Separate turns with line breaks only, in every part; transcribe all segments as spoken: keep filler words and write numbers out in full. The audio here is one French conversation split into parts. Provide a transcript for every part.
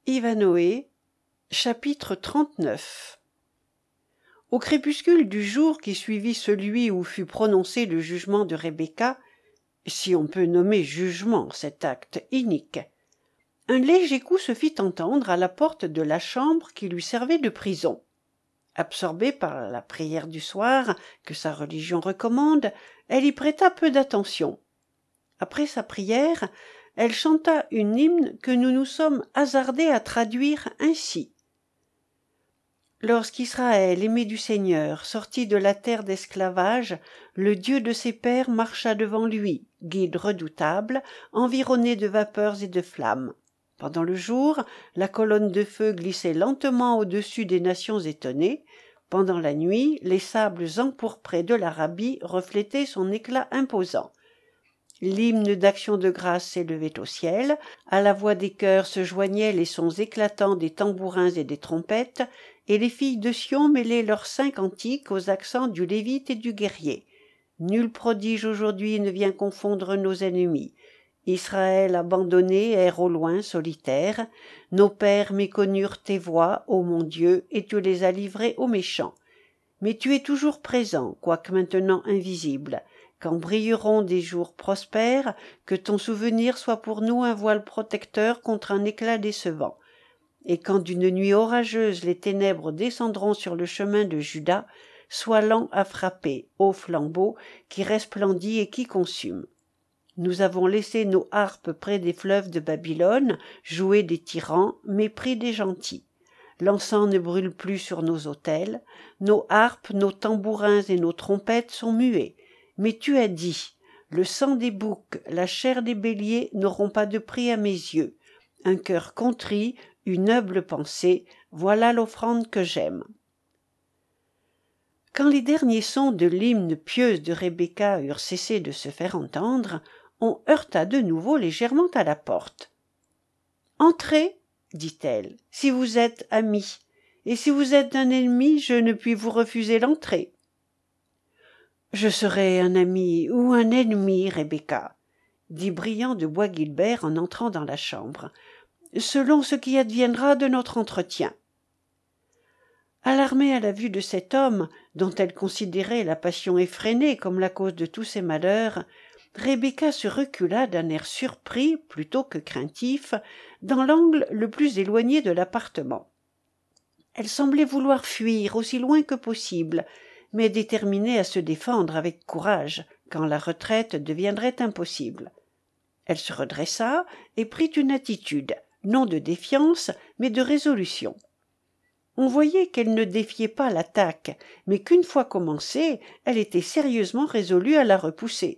Ivanhoé, chapitre trente-neuf. Au crépuscule du jour qui suivit celui où fut prononcé le jugement de Rebecca, si on peut nommer jugement cet acte inique, un léger coup se fit entendre à la porte de la chambre qui lui servait de prison. Absorbée par la prière du soir, que sa religion recommande, elle y prêta peu d'attention. Après sa prière, elle chanta une hymne que nous nous sommes hasardés à traduire ainsi. Lorsqu'Israël, aimé du Seigneur, sortit de la terre d'esclavage, le Dieu de ses pères marcha devant lui, guide redoutable, environné de vapeurs et de flammes. Pendant le jour, la colonne de feu glissait lentement au-dessus des nations étonnées. Pendant la nuit, les sables empourprés de l'Arabie reflétaient son éclat imposant. L'hymne d'action de grâce s'élevait au ciel, à la voix des chœurs se joignaient les sons éclatants des tambourins et des trompettes, et les filles de Sion mêlaient leurs saints cantiques aux accents du lévite et du guerrier. Nul prodige aujourd'hui ne vient confondre nos ennemis. Israël abandonné erre au loin solitaire. Nos pères méconnurent tes voix, ô mon Dieu, et tu les as livrés aux méchants. Mais tu es toujours présent, quoique maintenant invisible. Quand brilleront des jours prospères, que ton souvenir soit pour nous un voile protecteur contre un éclat décevant. Et quand d'une nuit orageuse les ténèbres descendront sur le chemin de Juda, sois lent à frapper, ô flambeau, qui resplendit et qui consume. Nous avons laissé nos harpes près des fleuves de Babylone, jouer des tyrans, mépris des gentils. L'encens ne brûle plus sur nos autels, nos harpes, nos tambourins et nos trompettes sont muets. Mais tu as dit, le sang des boucs, la chair des béliers n'auront pas de prix à mes yeux. Un cœur contrit, une humble pensée, voilà l'offrande que j'aime. Quand les derniers sons de l'hymne pieuse de Rebecca eurent cessé de se faire entendre, on heurta de nouveau légèrement à la porte. « Entrez, dit-elle, si vous êtes ami, et si vous êtes un ennemi, je ne puis vous refuser l'entrée. »« Je serai un ami ou un ennemi, Rebecca, » dit Brillant de Bois-Guilbert en entrant dans la chambre, « selon ce qui adviendra de notre entretien. » Alarmée à la vue de cet homme, dont elle considérait la passion effrénée comme la cause de tous ses malheurs, Rebecca se recula d'un air surpris plutôt que craintif dans l'angle le plus éloigné de l'appartement. Elle semblait vouloir fuir aussi loin que possible, mais déterminée à se défendre avec courage quand la retraite deviendrait impossible. Elle se redressa et prit une attitude, non de défiance, mais de résolution. On voyait qu'elle ne défiait pas l'attaque, mais qu'une fois commencée, elle était sérieusement résolue à la repousser.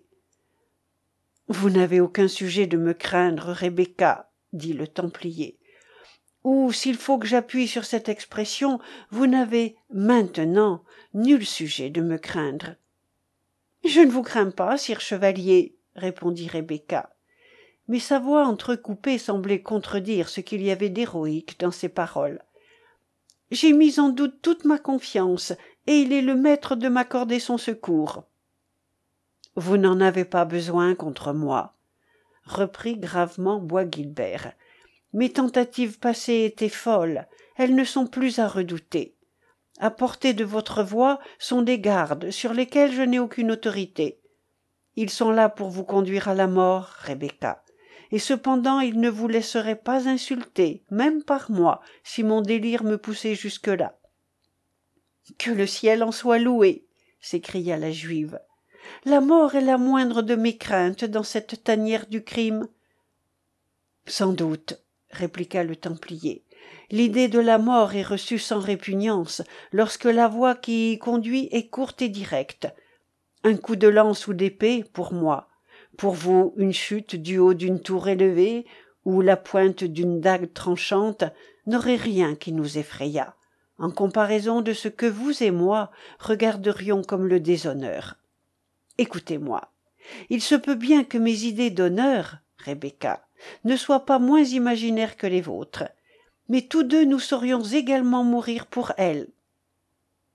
« Vous n'avez aucun sujet de me craindre, Rebecca, » dit le Templier. « Ou, s'il faut que j'appuie sur cette expression, vous n'avez, maintenant, nul sujet de me craindre. »« Je ne vous crains pas, sire chevalier, » répondit Rebecca. Mais sa voix entrecoupée semblait contredire ce qu'il y avait d'héroïque dans ses paroles. « J'ai mis en doute toute ma confiance, et il est le maître de m'accorder son secours. »« Vous n'en avez pas besoin contre moi, » reprit gravement Bois-Guilbert. « Mes tentatives passées étaient folles, elles ne sont plus à redouter. À portée de votre voix sont des gardes sur lesquels je n'ai aucune autorité. Ils sont là pour vous conduire à la mort, Rebecca, et cependant ils ne vous laisseraient pas insulter, même par moi, si mon délire me poussait jusque-là. »« Que le ciel en soit loué !» s'écria la Juive. « La mort est la moindre de mes craintes dans cette tanière du crime. »« Sans doute, » répliqua le Templier. « L'idée de la mort est reçue sans répugnance lorsque la voie qui y conduit est courte et directe. Un coup de lance ou d'épée, pour moi. Pour vous, une chute du haut d'une tour élevée ou la pointe d'une dague tranchante n'aurait rien qui nous effrayât, en comparaison de ce que vous et moi regarderions comme le déshonneur. Écoutez-moi, il se peut bien que mes idées d'honneur, Rebecca, ne soient pas moins imaginaires que les vôtres, mais tous deux nous saurions également mourir pour elles. »« Malheureux, »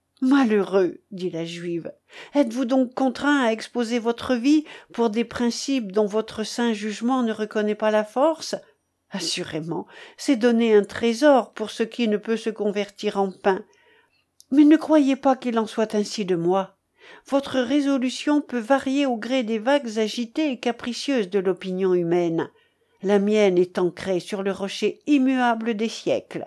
dit la Juive, « êtes-vous donc contraint à exposer votre vie pour des principes dont votre saint jugement ne reconnaît pas la force ? Assurément, c'est donner un trésor pour ce qui ne peut se convertir en pain. Mais ne croyez pas qu'il en soit ainsi de moi. Votre résolution peut varier au gré des vagues agitées et capricieuses de l'opinion humaine. La mienne est ancrée sur le rocher immuable des siècles.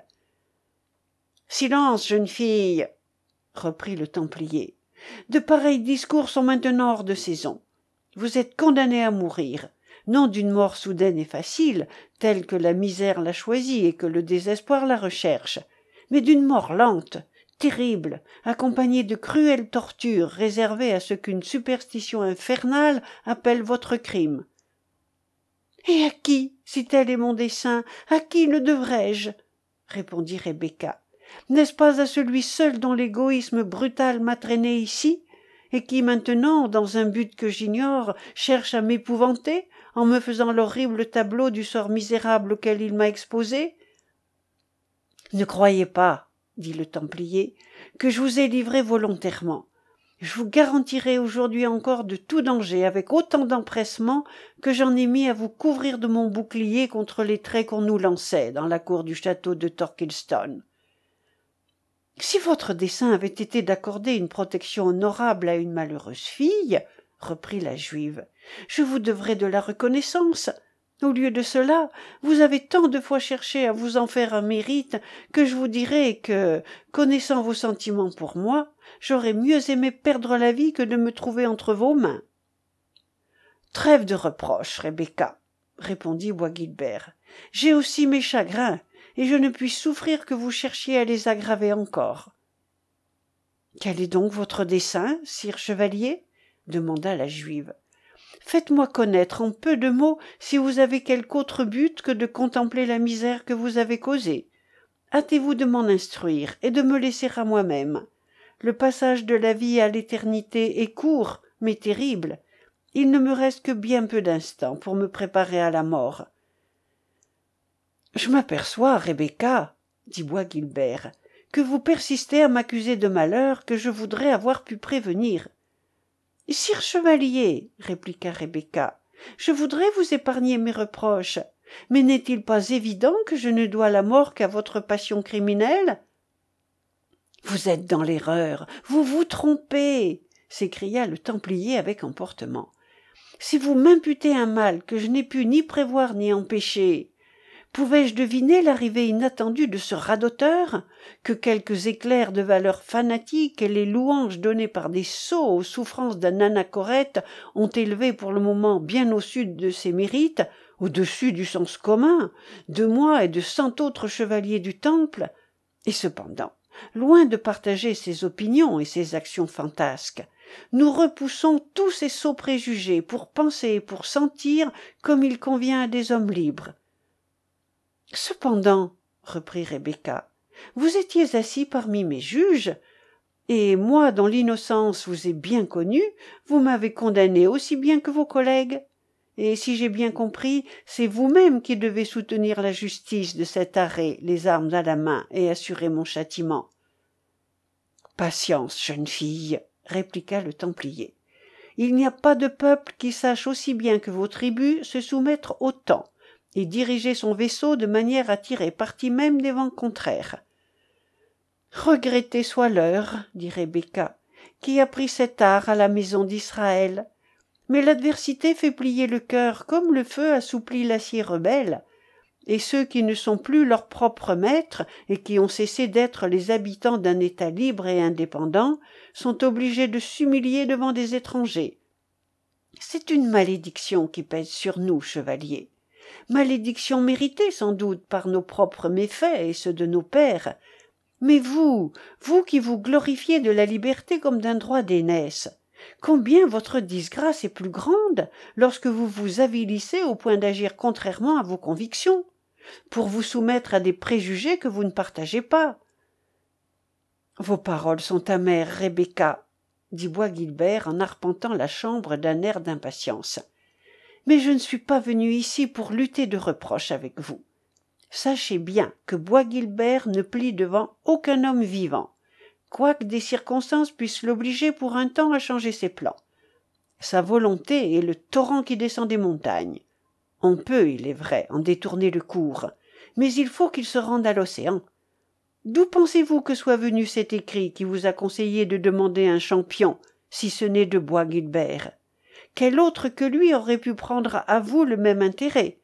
« Silence, jeune fille !» reprit le Templier. « De pareils discours sont maintenant hors de saison. Vous êtes condamnée à mourir, non d'une mort soudaine et facile, telle que la misère l'a choisie et que le désespoir la recherche, mais d'une mort lente, terrible, accompagnée de cruelles tortures réservées à ce qu'une superstition infernale appelle votre crime. »« Et à qui, si tel est mon dessein, à qui le devrais-je » répondit Rebecca. « N'est-ce pas à celui seul dont l'égoïsme brutal m'a traîné ici, et qui maintenant, dans un but que j'ignore, cherche à m'épouvanter, en me faisant l'horrible tableau du sort misérable auquel il m'a exposé ? Ne croyez pas, dit le Templier, que je vous ai livré volontairement. Je vous garantirai aujourd'hui encore de tout danger avec autant d'empressement que j'en ai mis à vous couvrir de mon bouclier contre les traits qu'on nous lançait dans la cour du château de Torquilstone. Si votre dessein avait été d'accorder une protection honorable à une malheureuse fille, reprit la Juive, je vous devrais de la reconnaissance. Au lieu de cela, vous avez tant de fois cherché à vous en faire un mérite que je vous dirai que, connaissant vos sentiments pour moi, j'aurais mieux aimé perdre la vie que de me trouver entre vos mains. « Trêve de reproches, Rebecca, » répondit Bois-Guilbert. « J'ai aussi mes chagrins, et je ne puis souffrir que vous cherchiez à les aggraver encore. »« Quel est donc votre dessein, sire chevalier ?» demanda la Juive. « Faites-moi connaître en peu de mots si vous avez quelque autre but que de contempler la misère que vous avez causée. Hâtez-vous de m'en instruire et de me laisser à moi-même. Le passage de la vie à l'éternité est court, mais terrible. Il ne me reste que bien peu d'instants pour me préparer à la mort. »« Je m'aperçois, Rebecca, dit Bois-Guilbert, que vous persistez à m'accuser de malheurs que je voudrais avoir pu prévenir. »« Sire chevalier, répliqua Rebecca, je voudrais vous épargner mes reproches, mais n'est-il pas évident que je ne dois la mort qu'à votre passion criminelle ?»« Vous êtes dans l'erreur, vous vous trompez, s'écria le Templier avec emportement. Si vous m'imputez un mal que je n'ai pu ni prévoir ni empêcher, pouvais-je deviner l'arrivée inattendue de ce radoteur, que quelques éclairs de valeur fanatique et les louanges données par des sots aux souffrances d'un anachorète ont élevé pour le moment bien au-dessus de ses mérites, au-dessus du sens commun, de moi et de cent autres chevaliers du Temple, et cependant, loin de partager ses opinions et ses actions fantasques, nous repoussons tous ces sots préjugés pour penser et pour sentir comme il convient à des hommes libres. « Cependant, reprit Rebecca, vous étiez assis parmi mes juges, et moi dont l'innocence vous est bien connue, vous m'avez condamné aussi bien que vos collègues. Et si j'ai bien compris, c'est vous-même qui devez soutenir la justice de cet arrêt, les armes à la main, et assurer mon châtiment. »« Patience, jeune fille, répliqua le Templier. Il n'y a pas de peuple qui sache aussi bien que vos tribus se soumettre au temps et diriger son vaisseau de manière à tirer parti même des vents contraires. « Regretté soit l'heure, dit Rebecca, qui a pris cet art à la maison d'Israël. Mais l'adversité fait plier le cœur comme le feu assouplit l'acier rebelle, et ceux qui ne sont plus leurs propres maîtres et qui ont cessé d'être les habitants d'un État libre et indépendant sont obligés de s'humilier devant des étrangers. C'est une malédiction qui pèse sur nous, chevaliers. Malédiction méritée sans doute par nos propres méfaits et ceux de nos pères. Mais vous, vous qui vous glorifiez de la liberté comme d'un droit d'aînesse, combien votre disgrâce est plus grande lorsque vous vous avilissez au point d'agir contrairement à vos convictions, pour vous soumettre à des préjugés que vous ne partagez pas. « Vos paroles sont amères, Rebecca, dit Bois-Guilbert en arpentant la chambre d'un air d'impatience. Mais je ne suis pas venu ici pour lutter de reproches avec vous. Sachez bien que Bois-Guilbert ne plie devant aucun homme vivant, quoique des circonstances puissent l'obliger pour un temps à changer ses plans. Sa volonté est le torrent qui descend des montagnes. On peut, il est vrai, en détourner le cours, mais il faut qu'il se rende à l'océan. D'où pensez-vous que soit venu cet écrit qui vous a conseillé de demander un champion, si ce n'est de Bois-Guilbert? Quel autre que lui aurait pu prendre à vous le même intérêt?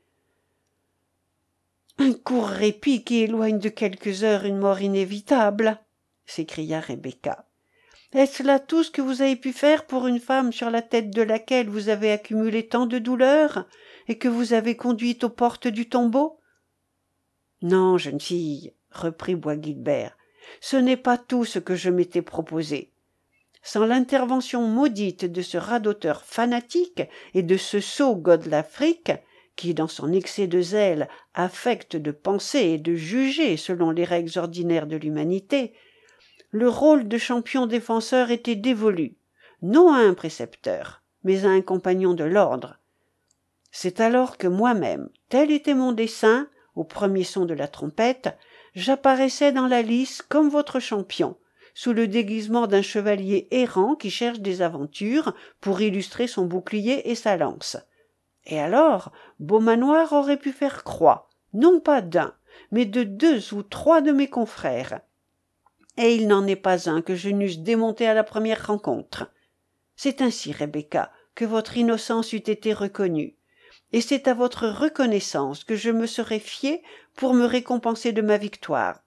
Un court répit qui éloigne de quelques heures une mort inévitable, s'écria Rebecca. Est-ce là tout ce que vous avez pu faire pour une femme sur la tête de laquelle vous avez accumulé tant de douleurs et que vous avez conduite aux portes du tombeau? Non, jeune fille, reprit Bois-Guilbert, ce n'est pas tout ce que je m'étais proposé. Sans l'intervention maudite de ce radoteur fanatique et de ce sot Godefroy, qui, dans son excès de zèle, affecte de penser et de juger selon les règles ordinaires de l'humanité, le rôle de champion défenseur était dévolu, non à un précepteur, mais à un compagnon de l'ordre. C'est alors que moi-même, tel était mon dessein, au premier son de la trompette, j'apparaissais dans la lice comme votre champion, sous le déguisement d'un chevalier errant qui cherche des aventures pour illustrer son bouclier et sa lance. Et alors, Beaumanoir aurait pu faire croix, non pas d'un, mais de deux ou trois de mes confrères. Et il n'en est pas un que je n'eusse démonté à la première rencontre. C'est ainsi, Rebecca, que votre innocence eût été reconnue, et c'est à votre reconnaissance que je me serais fié pour me récompenser de ma victoire.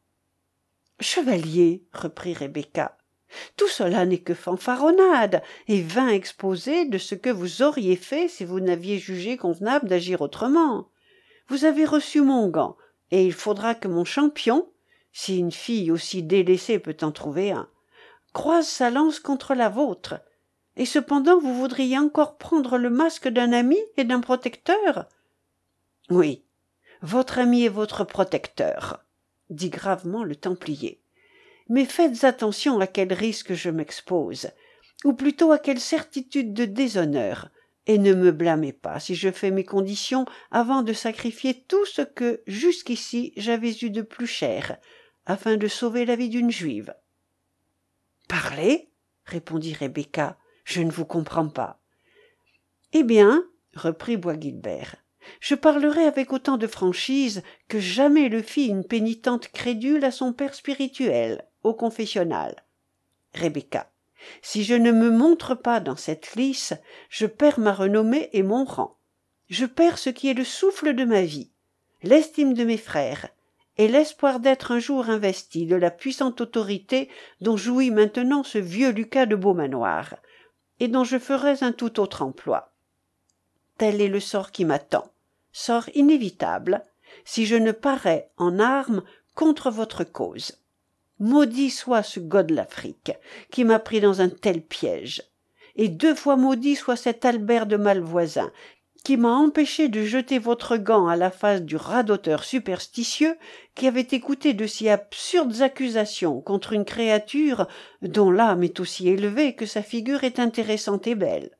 Chevalier, reprit Rebecca, tout cela n'est que fanfaronnade et vain exposé de ce que vous auriez fait si vous n'aviez jugé convenable d'agir autrement. Vous avez reçu mon gant, et il faudra que mon champion, si une fille aussi délaissée peut en trouver un, croise sa lance contre la vôtre. Et cependant vous voudriez encore prendre le masque d'un ami et d'un protecteur? Oui, votre ami est votre protecteur, dit gravement le Templier. Mais faites attention à quel risque je m'expose, ou plutôt à quelle certitude de déshonneur, et ne me blâmez pas si je fais mes conditions avant de sacrifier tout ce que, jusqu'ici, j'avais eu de plus cher, afin de sauver la vie d'une juive. « Parlez, répondit Rebecca, je ne vous comprends pas. »« Eh bien, reprit Bois-Guilbert, je parlerai avec autant de franchise que jamais le fit une pénitente crédule à son père spirituel, au confessionnal. Rebecca, si je ne me montre pas dans cette lice, je perds ma renommée et mon rang. Je perds ce qui est le souffle de ma vie, l'estime de mes frères, et l'espoir d'être un jour investi de la puissante autorité dont jouit maintenant ce vieux Lucas de Beaumanoir, et dont je ferais un tout autre emploi. Tel est le sort qui m'attend, sort inévitable, si je ne parais en armes contre votre cause. Maudit soit ce Godefroy qui m'a pris dans un tel piège, et deux fois maudit soit cet Albert de Malvoisin qui m'a empêché de jeter votre gant à la face du radoteur superstitieux qui avait écouté de si absurdes accusations contre une créature dont l'âme est aussi élevée que sa figure est intéressante et belle.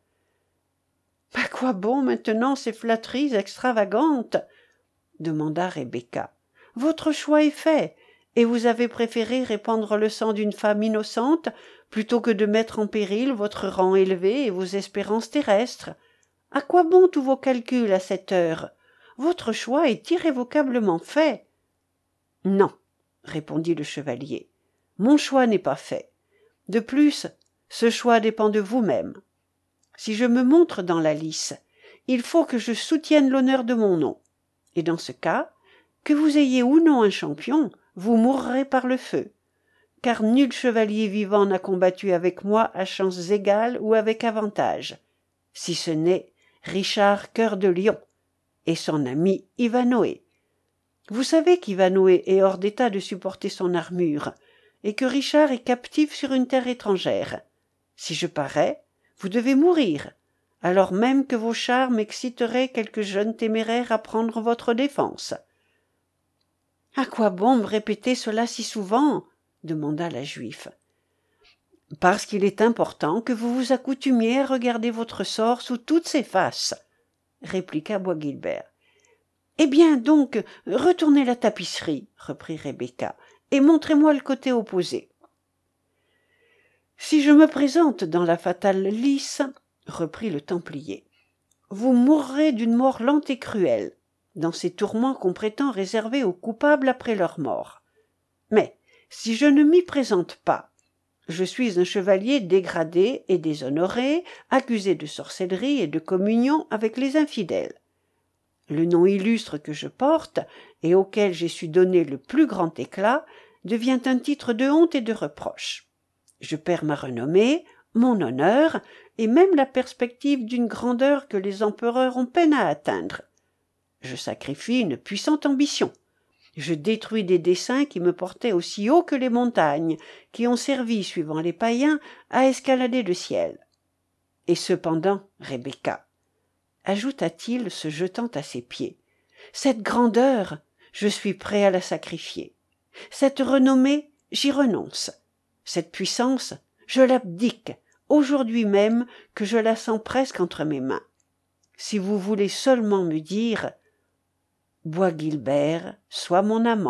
À quoi bon maintenant ces flatteries extravagantes? Demanda Rebecca. Votre choix est fait, et vous avez préféré répandre le sang d'une femme innocente plutôt que de mettre en péril votre rang élevé et vos espérances terrestres. À quoi bon tous vos calculs à cette heure? Votre choix est irrévocablement fait. Non, répondit le chevalier, mon choix n'est pas fait. De plus, ce choix dépend de vous-même. Si je me montre dans la lice, il faut que je soutienne l'honneur de mon nom, et dans ce cas, que vous ayez ou non un champion, vous mourrez par le feu, car nul chevalier vivant n'a combattu avec moi à chances égales ou avec avantage, si ce n'est Richard Cœur de Lion et son ami Ivanhoé. Vous savez qu'Ivanhoé est hors d'état de supporter son armure, et que Richard est captif sur une terre étrangère. Si je parais, vous devez mourir, alors même que vos charmes exciteraient quelques jeunes téméraires à prendre votre défense. « À quoi bon me répéter cela si souvent ?» demanda la Juive. « Parce qu'il est important que vous vous accoutumiez à regarder votre sort sous toutes ses faces, » répliqua Bois-Guilbert. « Eh bien donc, retournez la tapisserie, » reprit Rebecca, « et montrez-moi le côté opposé. »« Si je me présente dans la fatale lice, » reprit le Templier, vous mourrez d'une mort lente et cruelle, dans ces tourments qu'on prétend réservés aux coupables après leur mort. Mais, si je ne m'y présente pas, je suis un chevalier dégradé et déshonoré, accusé de sorcellerie et de communion avec les infidèles. Le nom illustre que je porte, et auquel j'ai su donner le plus grand éclat, devient un titre de honte et de reproche. Je perds ma renommée, mon honneur, et même la perspective d'une grandeur que les empereurs ont peine à atteindre. Je sacrifie une puissante ambition. Je détruis des desseins qui me portaient aussi haut que les montagnes, qui ont servi, suivant les païens, à escalader le ciel. Et cependant, Rebecca, ajouta-t-il, se jetant à ses pieds, cette grandeur, je suis prêt à la sacrifier. Cette renommée, j'y renonce. Cette puissance, je l'abdique, aujourd'hui même que je la sens presque entre mes mains. Si vous voulez seulement me dire « Bois-Guilbert, sois mon amant ».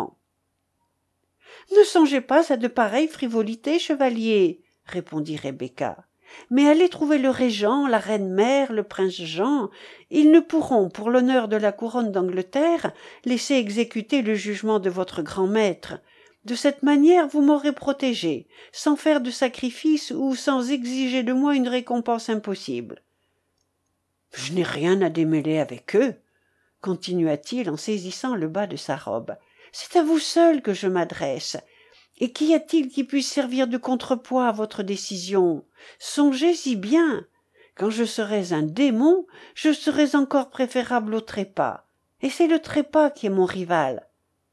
« Ne songez pas à de pareilles frivolités, chevalier, » répondit Rebecca. « Mais allez trouver le régent, la reine-mère, le prince Jean. Ils ne pourront, pour l'honneur de la couronne d'Angleterre, laisser exécuter le jugement de votre grand maître. De cette manière, vous m'aurez protégé, sans faire de sacrifice ou sans exiger de moi une récompense impossible. »« Je n'ai rien à démêler avec eux, » continua-t-il en saisissant le bas de sa robe. « C'est à vous seul que je m'adresse. Et qu'y a-t-il qui puisse servir de contrepoids à votre décision? Songez-y bien. Quand je serais un démon, je serais encore préférable au trépas. Et c'est le trépas qui est mon rival. »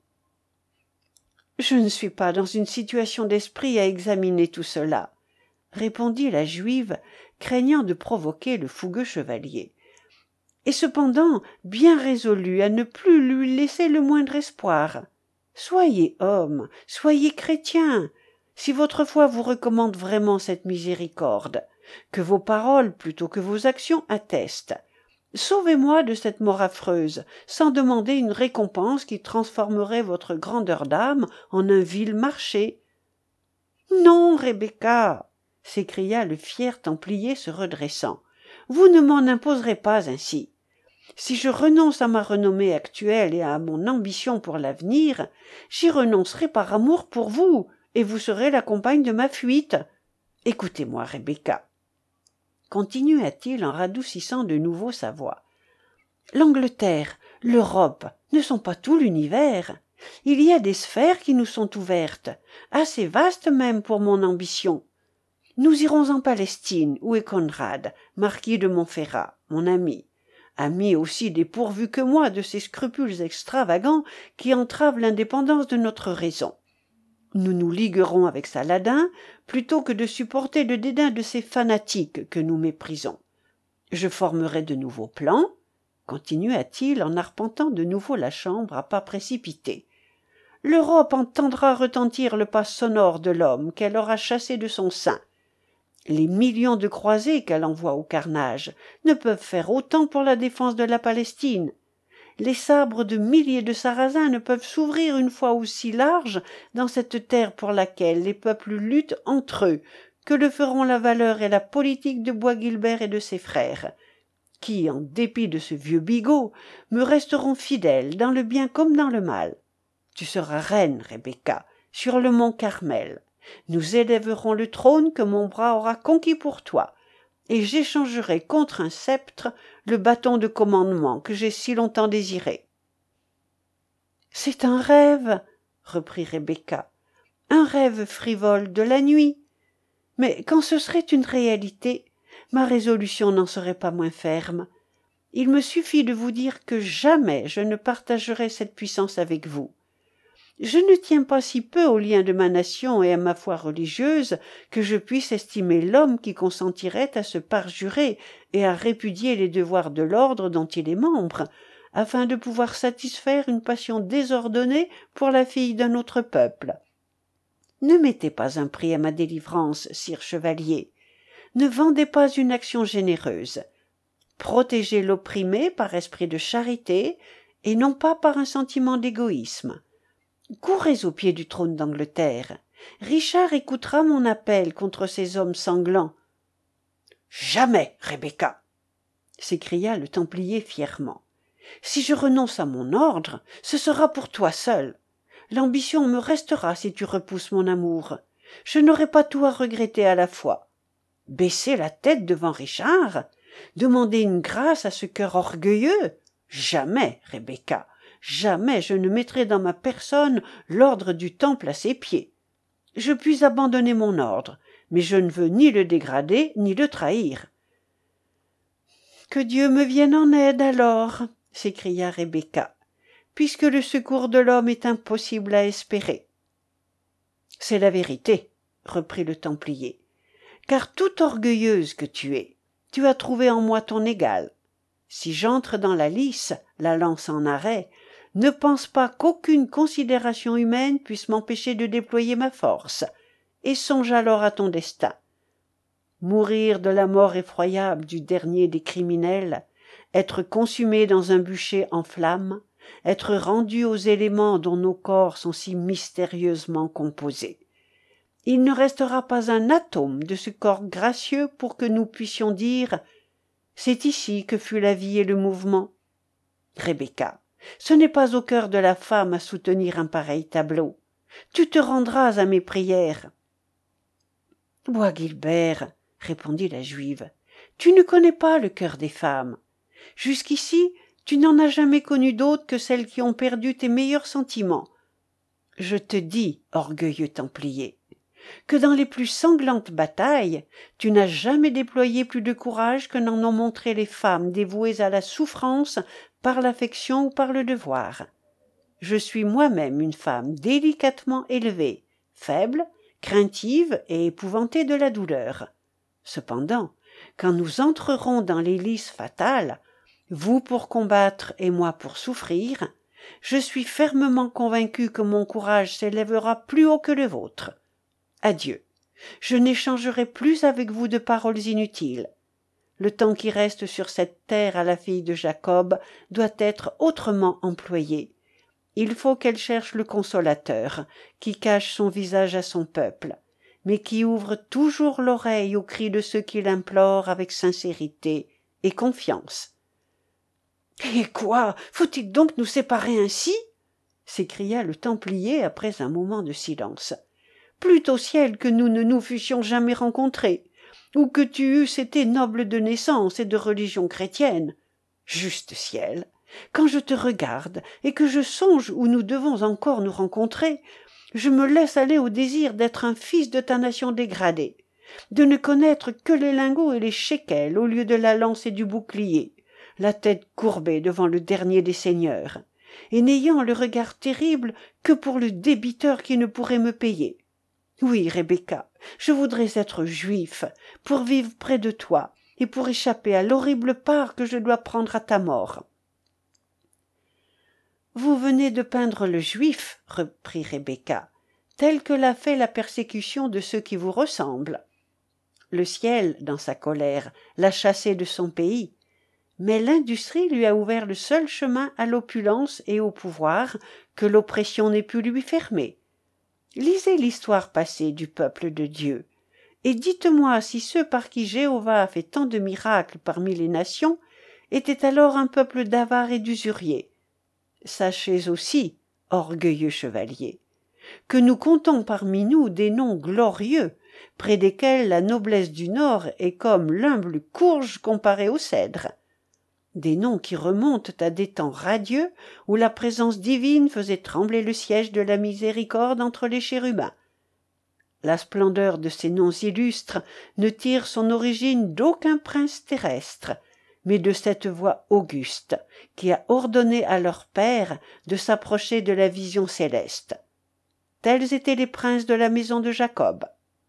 « Je ne suis pas dans une situation d'esprit à examiner tout cela, » répondit la Juive, craignant de provoquer le fougueux chevalier. « Et cependant bien résolue à ne plus lui laisser le moindre espoir. Soyez homme, soyez chrétien, si votre foi vous recommande vraiment cette miséricorde, que vos paroles plutôt que vos actions attestent. Sauvez-moi de cette mort affreuse, sans demander une récompense qui transformerait votre grandeur d'âme en un vil marché. »« Non, Rebecca, » s'écria le fier Templier se redressant, « vous ne m'en imposerez pas ainsi. Si je renonce à ma renommée actuelle et à mon ambition pour l'avenir, j'y renoncerai par amour pour vous, et vous serez la compagne de ma fuite. Écoutez-moi, Rebecca, continua-t-il en radoucissant de nouveau sa voix. L'Angleterre, l'Europe ne sont pas tout l'univers. Il y a des sphères qui nous sont ouvertes, assez vastes même pour mon ambition. Nous irons en Palestine, où est Conrad, marquis de Montferrat, mon ami, ami aussi dépourvu que moi de ces scrupules extravagants qui entravent l'indépendance de notre raison. Nous nous liguerons avec Saladin plutôt que de supporter le dédain de ces fanatiques que nous méprisons. Je formerai de nouveaux plans, continua-t-il en arpentant de nouveau la chambre à pas précipités. L'Europe entendra retentir le pas sonore de l'homme qu'elle aura chassé de son sein. Les millions de croisés qu'elle envoie au carnage ne peuvent faire autant pour la défense de la Palestine. Les sabres de milliers de Sarrasins ne peuvent s'ouvrir une fois aussi large dans cette terre pour laquelle les peuples luttent entre eux, que le feront la valeur et la politique de Bois-Guilbert et de ses frères, qui, en dépit de ce vieux bigot, me resteront fidèles dans le bien comme dans le mal. Tu seras reine, Rebecca, sur le mont Carmel. Nous élèverons le trône que mon bras aura conquis pour toi, et j'échangerai contre un sceptre le bâton de commandement que j'ai si longtemps désiré. « C'est un rêve, » reprit Rebecca, « un rêve frivole de la nuit. Mais quand ce serait une réalité, ma résolution n'en serait pas moins ferme. Il me suffit de vous dire que jamais je ne partagerai cette puissance avec vous. Je ne tiens pas si peu aux liens de ma nation et à ma foi religieuse que je puisse estimer l'homme qui consentirait à se parjurer et à répudier les devoirs de l'ordre dont il est membre, afin de pouvoir satisfaire une passion désordonnée pour la fille d'un autre peuple. Ne mettez pas un prix à ma délivrance, sire chevalier. Ne vendez pas une action généreuse. Protégez l'opprimé par esprit de charité et non pas par un sentiment d'égoïsme. Courez au pied du trône d'Angleterre. Richard écoutera mon appel contre ces hommes sanglants. « Jamais, Rebecca !» s'écria le Templier fièrement. « Si je renonce à mon ordre, ce sera pour toi seul. L'ambition me restera si tu repousses mon amour. Je n'aurai pas tout à regretter à la fois. Baisser la tête devant Richard? Demander une grâce à ce cœur orgueilleux? Jamais, Rebecca, jamais je ne mettrai dans ma personne l'ordre du temple à ses pieds. Je puis abandonner mon ordre, mais je ne veux ni le dégrader ni le trahir. »« Que Dieu me vienne en aide alors !» s'écria Rebecca, « puisque le secours de l'homme est impossible à espérer. »« C'est la vérité, » reprit le Templier, « car toute orgueilleuse que tu es, tu as trouvé en moi ton égal. Si j'entre dans la lice, la lance en arrêt, ne pense pas qu'aucune considération humaine puisse m'empêcher de déployer ma force, et songe alors à ton destin. Mourir de la mort effroyable du dernier des criminels, être consumé dans un bûcher en flammes, être rendu aux éléments dont nos corps sont si mystérieusement composés. Il ne restera pas un atome de ce corps gracieux pour que nous puissions dire « c'est ici que fut la vie et le mouvement ». Rebecca, ce n'est pas au cœur de la femme à soutenir un pareil tableau. Tu te rendras à mes prières. « Bois Guilbert, » répondit la Juive, « tu ne connais pas le cœur des femmes. Jusqu'ici, tu n'en as jamais connu d'autres que celles qui ont perdu tes meilleurs sentiments. Je te dis, orgueilleux Templier, que dans les plus sanglantes batailles, tu n'as jamais déployé plus de courage que n'en ont montré les femmes dévouées à la souffrance par l'affection ou par le devoir. Je suis moi-même une femme délicatement élevée, faible, craintive et épouvantée de la douleur. Cependant, quand nous entrerons dans les lices fatales, vous pour combattre et moi pour souffrir, je suis fermement convaincu que mon courage s'élèvera plus haut que le vôtre. Adieu. Je n'échangerai plus avec vous de paroles inutiles. Le temps qui reste sur cette terre à la fille de Jacob doit être autrement employé. Il faut qu'elle cherche le consolateur, qui cache son visage à son peuple, mais qui ouvre toujours l'oreille aux cris de ceux qui l'implorent avec sincérité et confiance. « Et quoi, faut-il donc nous séparer ainsi ?» s'écria le Templier après un moment de silence. « Plût au ciel que nous ne nous fussions jamais rencontrés, ou que tu eusses été noble de naissance et de religion chrétienne. Juste ciel, quand je te regarde et que je songe où nous devons encore nous rencontrer, je me laisse aller au désir d'être un fils de ta nation dégradée, de ne connaître que les lingots et les shekels au lieu de la lance et du bouclier, la tête courbée devant le dernier des seigneurs, et n'ayant le regard terrible que pour le débiteur qui ne pourrait me payer. Oui, Rebecca, je voudrais être juif, pour vivre près de toi, et pour échapper à l'horrible part que je dois prendre à ta mort. »« Vous venez de peindre le juif, reprit Rebecca, tel que l'a fait la persécution de ceux qui vous ressemblent. Le ciel, dans sa colère, l'a chassé de son pays, mais l'industrie lui a ouvert le seul chemin à l'opulence et au pouvoir que l'oppression n'ait pu lui fermer. Lisez l'histoire passée du peuple de Dieu, et dites-moi si ceux par qui Jéhovah a fait tant de miracles parmi les nations étaient alors un peuple d'avares et d'usuriers. Sachez aussi, orgueilleux chevalier, que nous comptons parmi nous des noms glorieux, près desquels la noblesse du Nord est comme l'humble courge comparée au cèdre. Des noms qui remontent à des temps radieux où la présence divine faisait trembler le siège de la miséricorde entre les chérubins. La splendeur de ces noms illustres ne tire son origine d'aucun prince terrestre, mais de cette voix auguste qui a ordonné à leur père de s'approcher de la vision céleste. Tels étaient les princes de la maison de Jacob.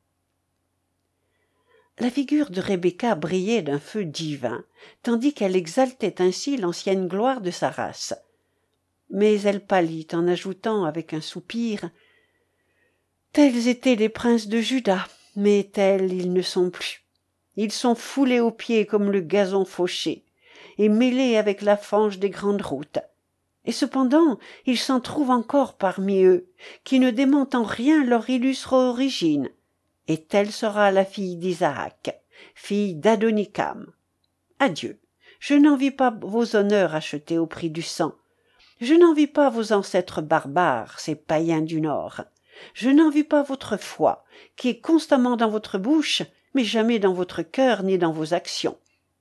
La figure de Rebecca brillait d'un feu divin, tandis qu'elle exaltait ainsi l'ancienne gloire de sa race. Mais elle pâlit en ajoutant avec un soupir « Tels étaient les princes de Juda, mais tels ils ne sont plus. Ils sont foulés aux pieds comme le gazon fauché, et mêlés avec la fange des grandes routes. Et cependant, il s'en trouve encore parmi eux, qui ne démentent en rien leur illustre origine. Et telle sera la fille d'Isaac, fille d'Adonikam. Adieu, Je n'envie pas vos honneurs achetés au prix du sang. Je n'envie pas vos ancêtres barbares, ces païens du Nord. Je n'envie pas votre foi, qui est constamment dans votre bouche, mais jamais dans votre cœur ni dans vos actions.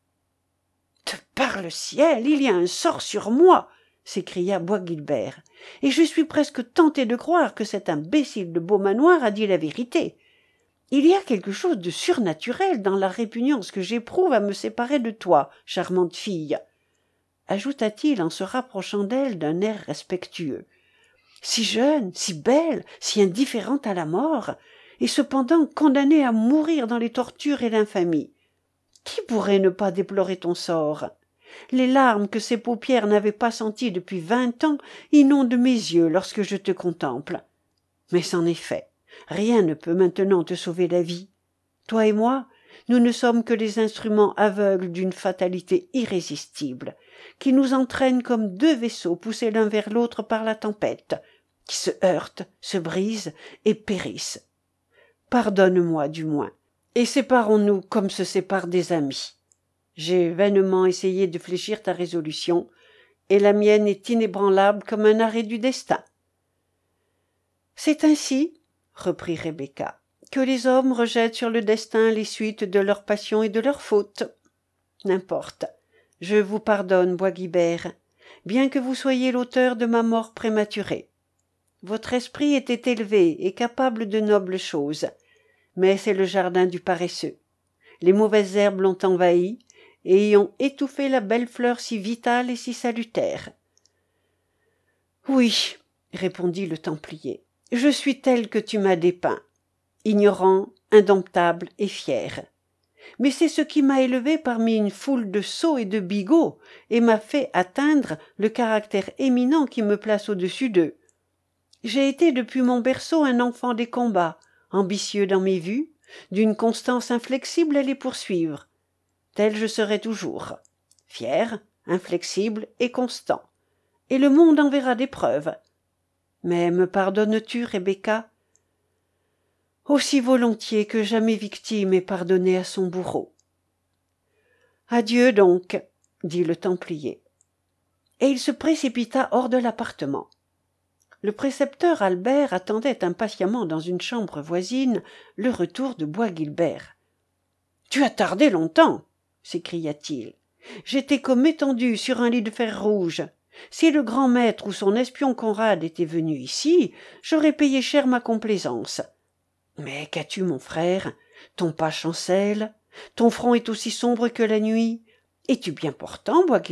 « De par le ciel, il y a un sort sur moi !» s'écria Bois-Guilbert, « et je suis presque tenté de croire que cet imbécile de Beaumanoir a dit la vérité. Il y a quelque chose de surnaturel dans la répugnance que j'éprouve à me séparer de toi, charmante fille, » ajouta-t-il en se rapprochant d'elle d'un air respectueux. « Si jeune, si belle, si indifférente à la mort, et cependant condamnée à mourir dans les tortures et l'infamie. Qui pourrait ne pas déplorer ton sort ? Les larmes que ses paupières n'avaient pas senties depuis vingt ans inondent mes yeux lorsque je te contemple. Mais c'en est fait. Rien ne peut maintenant te sauver la vie. Toi et moi, nous ne sommes que les instruments aveugles d'une fatalité irrésistible, qui nous entraîne comme deux vaisseaux poussés l'un vers l'autre par la tempête, qui se heurtent, se brisent et périssent. Pardonne-moi du moins, et séparons-nous comme se séparent des amis. J'ai vainement essayé de fléchir ta résolution, et la mienne est inébranlable comme un arrêt du destin. C'est ainsi, reprit Rebecca, que les hommes rejettent sur le destin les suites de leurs passions et de leurs fautes. N'importe, je vous pardonne, Bois-Guilbert, bien que vous soyez l'auteur de ma mort prématurée. Votre esprit était élevé et capable de nobles choses, mais c'est le jardin du paresseux. Les mauvaises herbes l'ont envahi et y ont étouffé la belle fleur si vitale et si salutaire. « Oui, » répondit le Templier, « je suis tel que tu m'as dépeint, ignorant, indomptable et fier. Mais c'est ce qui m'a élevé parmi une foule de sots et de bigots et m'a fait atteindre le caractère éminent qui me place au-dessus d'eux. J'ai été depuis mon berceau un enfant des combats, ambitieux dans mes vues, d'une constance inflexible à les poursuivre. Tel je serai toujours, fier, inflexible et constant. Et le monde en verra des preuves. Mais me pardonnes-tu, Rebecca ? Aussi volontiers que jamais victime est pardonnée à son bourreau. Adieu donc, dit le Templier. Et il se précipita hors de l'appartement. Le précepteur Albert attendait impatiemment dans une chambre voisine le retour de Bois-Guilbert. « Tu as tardé longtemps !» s'écria-t-il. « J'étais comme étendu sur un lit de fer rouge. Si le grand maître ou son espion Conrad était venu ici, j'aurais payé cher ma complaisance. Mais qu'as-tu, mon frère ? Ton pas chancelle, ton front est aussi sombre que la nuit. Es-tu bien portant, Bois-Guilbert ? »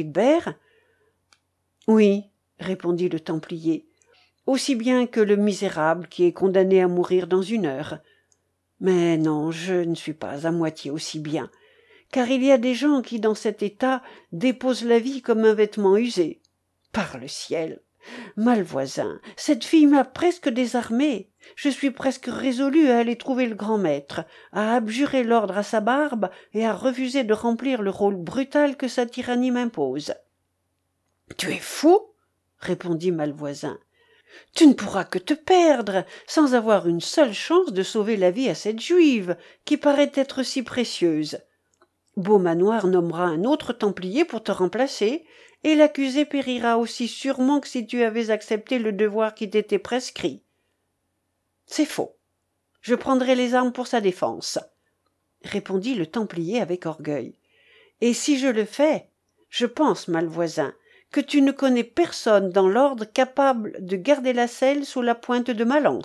« Oui, » répondit le Templier, « aussi bien que le misérable qui est condamné à mourir dans une heure. Mais non, je ne suis pas à moitié aussi bien, car il y a des gens qui, dans cet état, déposent la vie comme un vêtement usé. Par le ciel, Malvoisin, cette fille m'a presque désarmé. Je suis presque résolu à aller trouver le grand maître, à abjurer l'ordre à sa barbe et à refuser de remplir le rôle brutal que sa tyrannie m'impose. « Tu es fou !» répondit Malvoisin. « Tu ne pourras que te perdre, sans avoir une seule chance de sauver la vie à cette juive, qui paraît être si précieuse. Beaumanoir nommera un autre templier pour te remplacer, et l'accusé périra aussi sûrement que si tu avais accepté le devoir qui t'était prescrit. »« C'est faux. Je prendrai les armes pour sa défense, » répondit le Templier avec orgueil. « Et si je le fais, je pense, Malvoisin, que tu ne connais personne dans l'ordre capable de garder la selle sous la pointe de ma lance. »«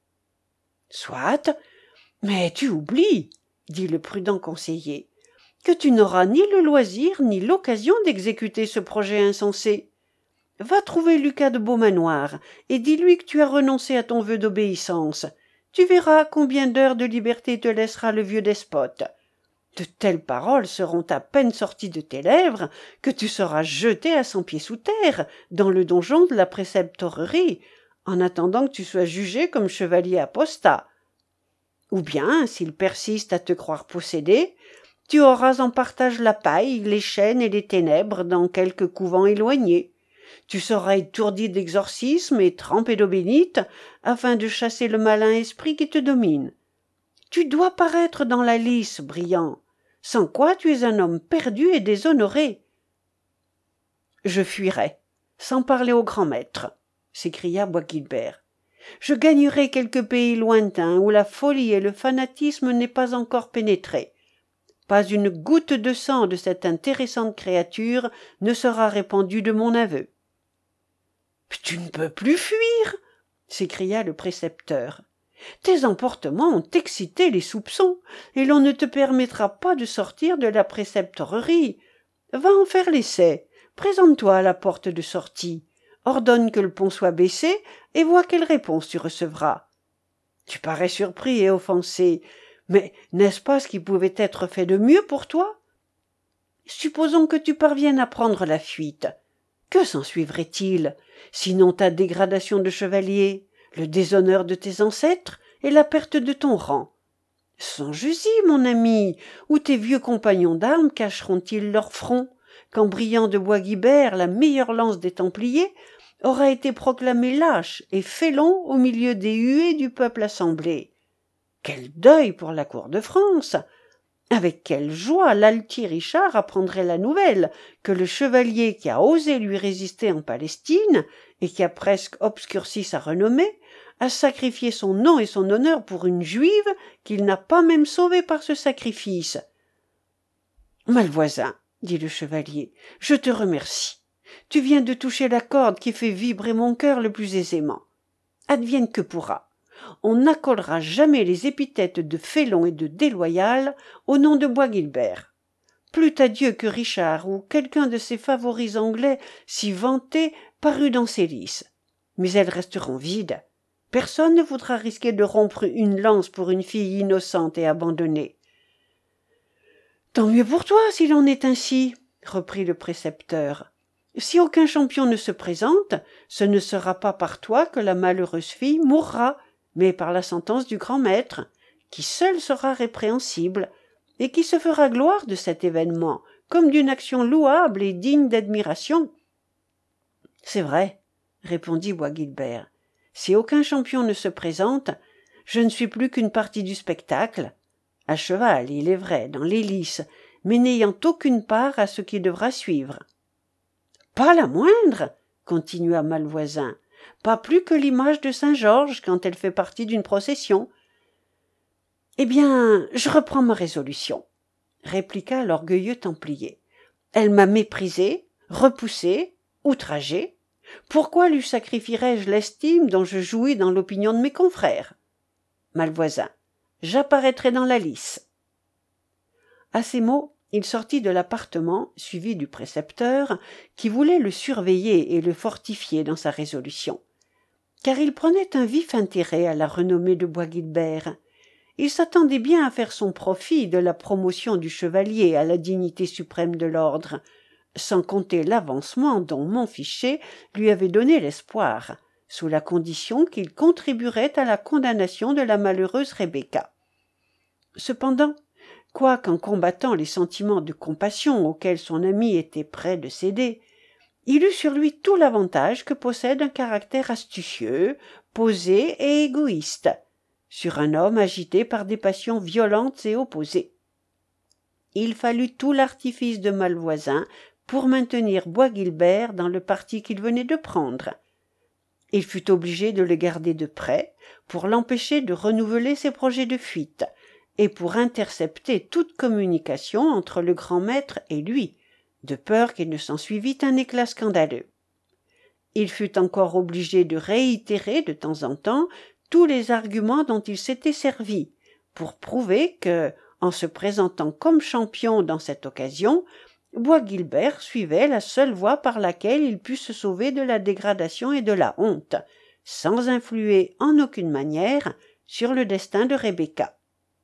Soit, mais tu oublies, » dit le prudent conseiller, « que tu n'auras ni le loisir ni l'occasion d'exécuter ce projet insensé. Va trouver Lucas de Beaumanoir et dis-lui que tu as renoncé à ton vœu d'obéissance. Tu verras combien d'heures de liberté te laissera le vieux despote. De telles paroles seront à peine sorties de tes lèvres que tu seras jeté à cent pieds sous terre dans le donjon de la préceptorerie, en attendant que tu sois jugé comme chevalier apostat. Ou bien, s'il persiste à te croire possédé, tu auras en partage la paille, les chaînes et les ténèbres dans quelque couvent éloigné. Tu seras étourdi d'exorcisme et trempé d'eau bénite afin de chasser le malin esprit qui te domine. Tu dois paraître dans la lice, brillant, sans quoi tu es un homme perdu et déshonoré. Je fuirai, sans parler au grand maître, s'écria Bois-Guilbert. Je gagnerai quelques pays lointains où la folie et le fanatisme n'est pas encore pénétré. Pas une goutte de sang de cette intéressante créature ne sera répandue de mon aveu. « Tu ne peux plus fuir !» s'écria le précepteur. « Tes emportements ont excité les soupçons, et l'on ne te permettra pas de sortir de la préceptorerie. Va en faire l'essai, présente-toi à la porte de sortie, ordonne que le pont soit baissé, et vois quelle réponse tu recevras. Tu parais surpris et offensé, mais n'est-ce pas ce qui pouvait être fait de mieux pour toi? Supposons que tu parviennes à prendre la fuite. Que s'ensuivrait-il, sinon ta dégradation de chevalier, le déshonneur de tes ancêtres et la perte de ton rang? Songe-y, mon ami, où tes vieux compagnons d'armes cacheront-ils leur front, quand Brillant de Bois-Guilbert, la meilleure lance des Templiers, aura été proclamé lâche et félon au milieu des huées du peuple assemblé? Quel deuil pour la cour de France! Avec quelle joie l'altier Richard apprendrait la nouvelle que le chevalier qui a osé lui résister en Palestine et qui a presque obscurci sa renommée a sacrifié son nom et son honneur pour une juive qu'il n'a pas même sauvée par ce sacrifice. « Malvoisin, dit le chevalier, je te remercie. Tu viens de toucher la corde qui fait vibrer mon cœur le plus aisément. Advienne que pourra. On n'accolera jamais les épithètes de félon et de déloyal au nom de Bois-Guilbert. Plût à Dieu que Richard ou quelqu'un de ses favoris anglais si vanté parût dans ces lices. Mais elles resteront vides. Personne ne voudra risquer de rompre une lance pour une fille innocente et abandonnée. « Tant mieux pour toi s'il en est ainsi, » reprit le précepteur. « Si aucun champion ne se présente, ce ne sera pas par toi que la malheureuse fille mourra, mais par la sentence du grand maître, qui seul sera répréhensible, et qui se fera gloire de cet événement, comme d'une action louable et digne d'admiration. »« C'est vrai, » répondit Bois-Guilbert. « Si aucun champion ne se présente, je ne suis plus qu'une partie du spectacle, à cheval, il est vrai, dans les lices, mais n'ayant aucune part à ce qui devra suivre. »« Pas la moindre, » continua Malvoisin, « pas plus que l'image de Saint-Georges quand elle fait partie d'une procession. »« Eh bien, je reprends ma résolution, » répliqua l'orgueilleux Templier. « Elle m'a méprisé, repoussé, outragé. Pourquoi lui sacrifierais-je l'estime dont je jouis dans l'opinion de mes confrères? Malvoisin, j'apparaîtrai dans la lice. » À ces mots, il sortit de l'appartement, suivi du précepteur, qui voulait le surveiller et le fortifier dans sa résolution. Car il prenait un vif intérêt à la renommée de Bois-Guilbert. Il s'attendait bien à faire son profit de la promotion du chevalier à la dignité suprême de l'ordre, sans compter l'avancement dont Montfichet lui avait donné l'espoir, sous la condition qu'il contribuerait à la condamnation de la malheureuse Rebecca. Cependant, quoiqu'en combattant les sentiments de compassion auxquels son ami était près de céder, il eut sur lui tout l'avantage que possède un caractère astucieux, posé et égoïste, sur un homme agité par des passions violentes et opposées. Il fallut tout l'artifice de Malvoisin pour maintenir Bois-Guilbert dans le parti qu'il venait de prendre. Il fut obligé de le garder de près pour l'empêcher de renouveler ses projets de fuite et pour intercepter toute communication entre le grand maître et lui, de peur qu'il ne s'ensuivît un éclat scandaleux. Il fut encore obligé de réitérer de temps en temps tous les arguments dont il s'était servi, pour prouver que, en se présentant comme champion dans cette occasion, Bois-Guilbert suivait la seule voie par laquelle il put se sauver de la dégradation et de la honte, sans influer en aucune manière sur le destin de Rebecca.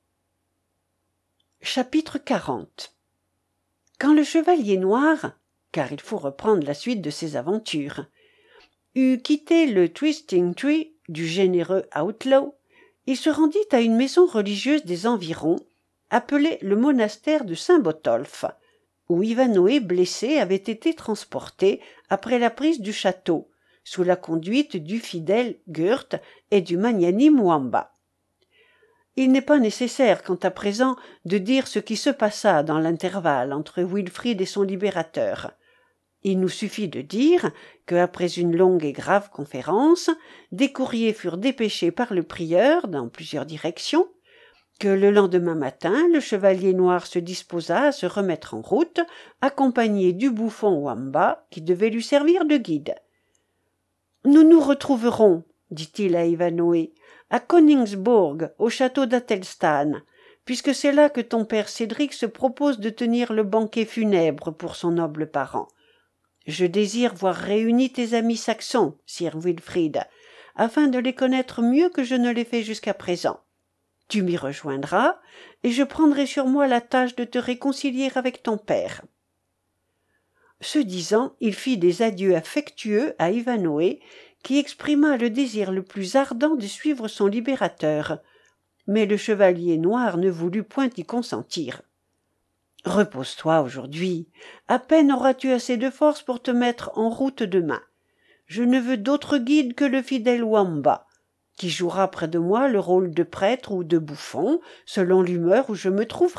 Chapitre quarante. Quand le chevalier noir, car il faut reprendre la suite de ses aventures, eut quitté le Twisting Tree du généreux Outlaw, il se rendit à une maison religieuse des environs, appelée le monastère de Saint-Botolphe, où Ivanhoé blessé avait été transporté après la prise du château, sous la conduite du fidèle Gurt et du magnanime Wamba. Il n'est pas nécessaire, quant à présent, de dire ce qui se passa dans l'intervalle entre Wilfrid et son libérateur. Il nous suffit de dire que, après une longue et grave conférence, des courriers furent dépêchés par le prieur dans plusieurs directions, que le lendemain matin, le chevalier noir se disposa à se remettre en route, accompagné du bouffon Wamba, qui devait lui servir de guide. « Nous nous retrouverons, dit-il à Ivanhoé, à Königsbourg, au château d'Athelstan, puisque c'est là que ton père Cédric se propose de tenir le banquet funèbre pour son noble parent. Je désire voir réunis tes amis saxons, sir Wilfrid, afin de les connaître mieux que je ne l'ai fait jusqu'à présent. Tu m'y rejoindras, et je prendrai sur moi la tâche de te réconcilier avec ton père. » Ce disant, il fit des adieux affectueux à Ivanhoé, qui exprima le désir le plus ardent de suivre son libérateur. Mais le chevalier noir ne voulut point y consentir. « Repose-toi aujourd'hui. À peine auras-tu assez de force pour te mettre en route demain. Je ne veux d'autre guide que le fidèle Wamba, qui jouera près de moi le rôle de prêtre ou de bouffon, selon l'humeur où je me trouverai. »«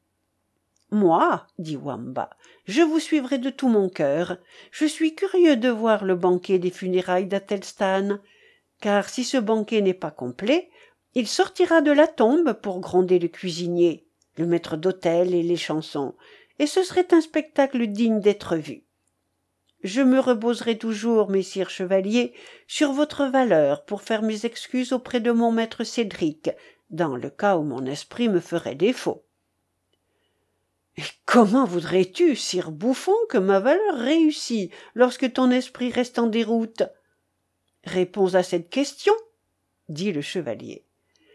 Moi, dit Wamba, je vous suivrai de tout mon cœur. Je suis curieux de voir le banquet des funérailles d'Athelstan, car si ce banquet n'est pas complet, il sortira de la tombe pour gronder le cuisinier, le maître d'hôtel et les chansons, et ce serait un spectacle digne d'être vu. Je me reposerai toujours, messire chevaliers, sur votre valeur pour faire mes excuses auprès de mon maître Cédric, dans le cas où mon esprit me ferait défaut. »« Et comment voudrais-tu, sire Bouffon, que ma valeur réussisse lorsque ton esprit reste en déroute ? Réponds à cette question, dit le chevalier. »«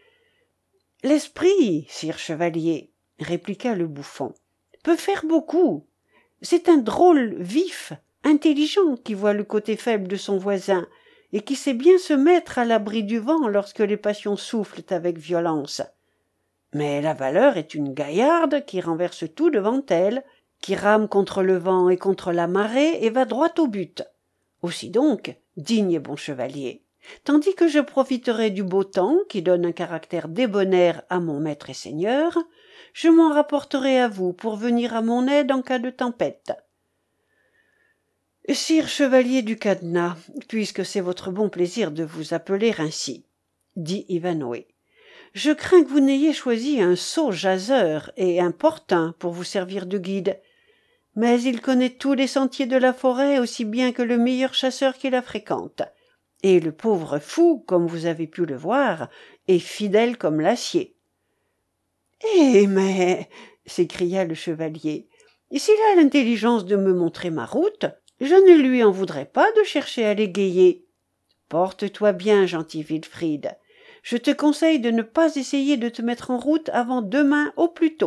L'esprit, sire chevalier, répliqua le Bouffon, peut faire beaucoup. C'est un drôle vif, intelligent, qui voit le côté faible de son voisin et qui sait bien se mettre à l'abri du vent lorsque les passions soufflent avec violence. Mais la valeur est une gaillarde qui renverse tout devant elle, qui rame contre le vent et contre la marée et va droit au but. Aussi donc, digne et bon chevalier, tandis que je profiterai du beau temps qui donne un caractère débonnaire à mon maître et seigneur, je m'en rapporterai à vous pour venir à mon aide en cas de tempête. »« Sire chevalier du cadenas, puisque c'est votre bon plaisir de vous appeler ainsi, dit Ivanhoé, je crains que vous n'ayez choisi un sot jaseur et importun pour vous servir de guide, mais il connaît tous les sentiers de la forêt aussi bien que le meilleur chasseur qui la fréquente, et le pauvre fou, comme vous avez pu le voir, est fidèle comme l'acier. »« Eh mais, s'écria le chevalier, s'il a l'intelligence de me montrer ma route, je ne lui en voudrais pas de chercher à l'égayer. Porte-toi bien, gentil Wilfrid. Je te conseille de ne pas essayer de te mettre en route avant demain au plus tôt. »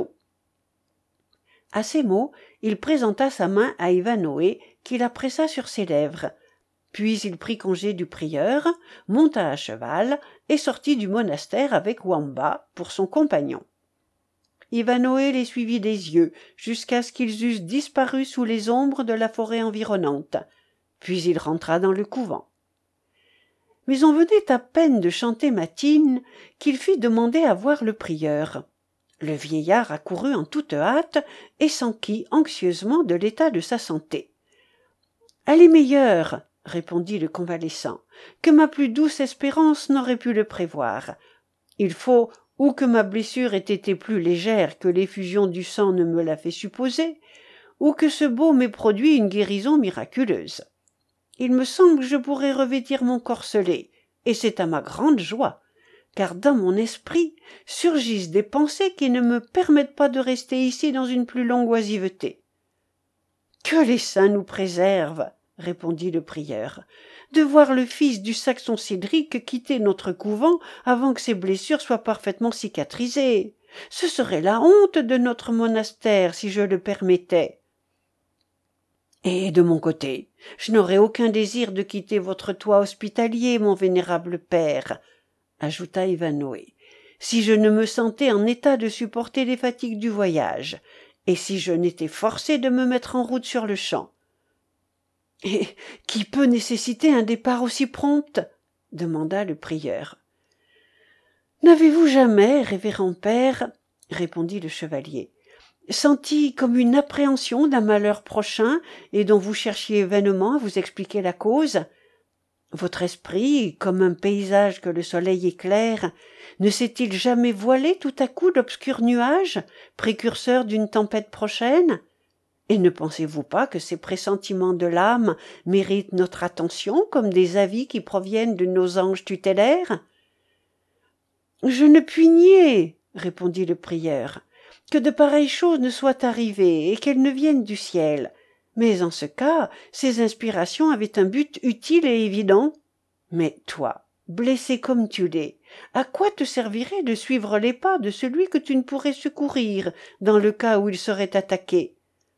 À ces mots, il présenta sa main à Ivanhoé, qui la pressa sur ses lèvres. Puis il prit congé du prieur, monta à cheval et sortit du monastère avec Wamba pour son compagnon. Ivanhoé les suivit des yeux jusqu'à ce qu'ils eussent disparu sous les ombres de la forêt environnante, puis il rentra dans le couvent. Mais on venait à peine de chanter matine qu'il fit demander à voir le prieur. Le vieillard accourut en toute hâte et s'enquit anxieusement de l'état de sa santé. « Elle est meilleure, » répondit le convalescent, « que ma plus douce espérance n'aurait pu le prévoir. Il faut ou que ma blessure ait été plus légère que l'effusion du sang ne me l'a fait supposer, ou que ce baume ait produit une guérison miraculeuse. Il me semble que je pourrais revêtir mon corselet, et c'est à ma grande joie, car dans mon esprit surgissent des pensées qui ne me permettent pas de rester ici dans une plus longue oisiveté. »« Que les saints nous préservent, » répondit le prieur, « de voir le fils du saxon Cédric quitter notre couvent avant que ses blessures soient parfaitement cicatrisées. Ce serait la honte de notre monastère si je le permettais. » « Et de mon côté, je n'aurais aucun désir de quitter votre toit hospitalier, mon vénérable père, » ajouta Ivanhoé, « si je ne me sentais en état de supporter les fatigues du voyage, et si je n'étais forcé de me mettre en route sur-le-champ. »« Et qui peut nécessiter un départ aussi prompt ?» demanda le prieur. « N'avez-vous jamais, révérend père, répondit le chevalier, senti comme une appréhension d'un malheur prochain et dont vous cherchiez vainement à vous expliquer la cause? Votre esprit, comme un paysage que le soleil éclaire, ne s'est-il jamais voilé tout à coup d'obscurs nuages, précurseurs d'une tempête prochaine? Et ne pensez-vous pas que ces pressentiments de l'âme méritent notre attention comme des avis qui proviennent de nos anges tutélaires? Je ne puis nier, répondit le prieur, que de pareilles choses ne soient arrivées et qu'elles ne viennent du ciel. Mais en ce cas, ces inspirations avaient un but utile et évident. Mais toi, blessé comme tu l'es, à quoi te servirait de suivre les pas de celui que tu ne pourrais secourir dans le cas où il serait attaqué?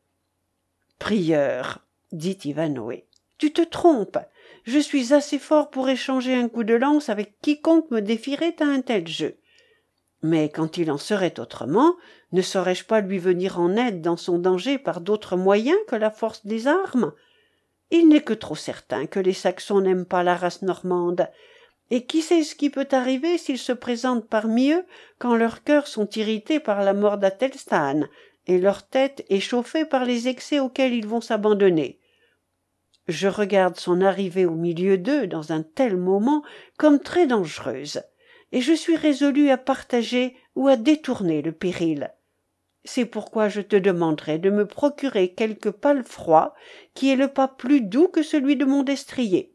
Prieur, dit Ivanhoé, tu te trompes. Je suis assez fort pour échanger un coup de lance avec quiconque me défierait à un tel jeu. Mais quand il en serait autrement, ne saurais-je pas lui venir en aide dans son danger par d'autres moyens que la force des armes? Il n'est que trop certain que les Saxons n'aiment pas la race normande, et qui sait ce qui peut arriver s'ils se présentent parmi eux quand leurs cœurs sont irrités par la mort d'Athelstan, et leur tête échauffée par les excès auxquels ils vont s'abandonner. Je regarde son arrivée au milieu d'eux dans un tel moment comme très dangereuse, et je suis résolu à partager ou à détourner le péril. C'est pourquoi je te demanderai de me procurer quelque palefroid qui ait le pas plus doux que celui de mon destrier.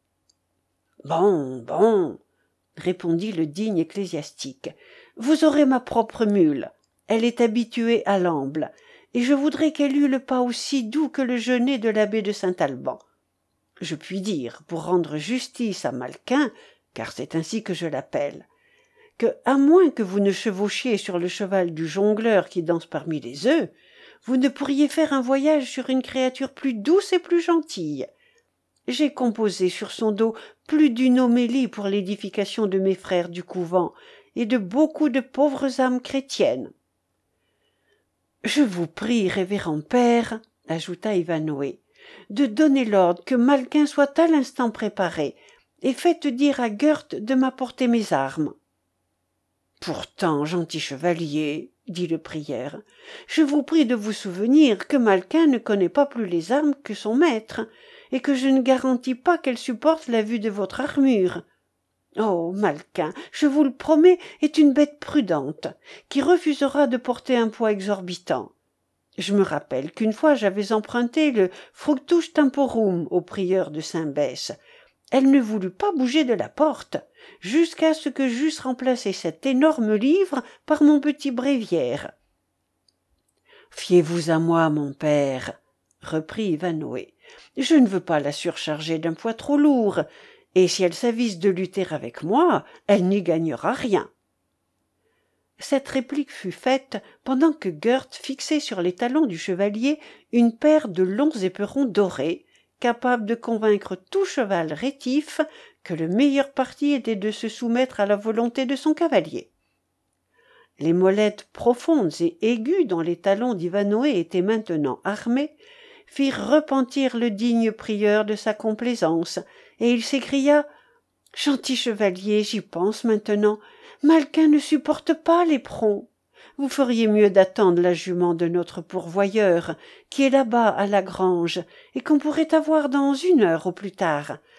Bon, bon, répondit le digne ecclésiastique, vous aurez ma propre mule. Elle est habituée à l'amble, et je voudrais qu'elle eût le pas aussi doux que le genêt de l'abbé de Saint-Alban. Je puis dire, pour rendre justice à Malquin, car c'est ainsi que je l'appelle, que, à moins que vous ne chevauchiez sur le cheval du jongleur qui danse parmi les œufs, vous ne pourriez faire un voyage sur une créature plus douce et plus gentille. J'ai composé sur son dos plus d'une homélie pour l'édification de mes frères du couvent et de beaucoup de pauvres âmes chrétiennes. Je vous prie, révérend père, ajouta Ivanhoé, de donner l'ordre que Malquin soit à l'instant préparé, et faites dire à Goethe de m'apporter mes armes. Pourtant, gentil chevalier, dit le prieur, je vous prie de vous souvenir que Malquin ne connaît pas plus les armes que son maître, et que je ne garantis pas qu'elle supporte la vue de votre armure. Oh, Malquin, je vous le promets, est une bête prudente, qui refusera de porter un poids exorbitant. Je me rappelle qu'une fois j'avais emprunté le fructus temporum au prieur de Saint-Bès. Elle ne voulut pas bouger de la porte, jusqu'à ce que j'eusse remplacé cet énorme livre par mon petit bréviaire. « Fiez-vous à moi, mon père, » reprit Ivanhoé. « Je ne veux pas la surcharger d'un poids trop lourd, et si elle s'avise de lutter avec moi, elle n'y gagnera rien. » Cette réplique fut faite pendant que Goethe fixait sur les talons du chevalier une paire de longs éperons dorés, capable de convaincre tout cheval rétif que le meilleur parti était de se soumettre à la volonté de son cavalier. Les molettes profondes et aiguës dont les talons d'Ivanhoé étaient maintenant armés firent repentir le digne prieur de sa complaisance, et il s'écria « Gentil chevalier, j'y pense maintenant, Malquin ne supporte pas l'éperon. Vous feriez mieux d'attendre la jument de notre pourvoyeur, qui est là-bas à la grange, et qu'on pourrait avoir dans une heure au plus tard,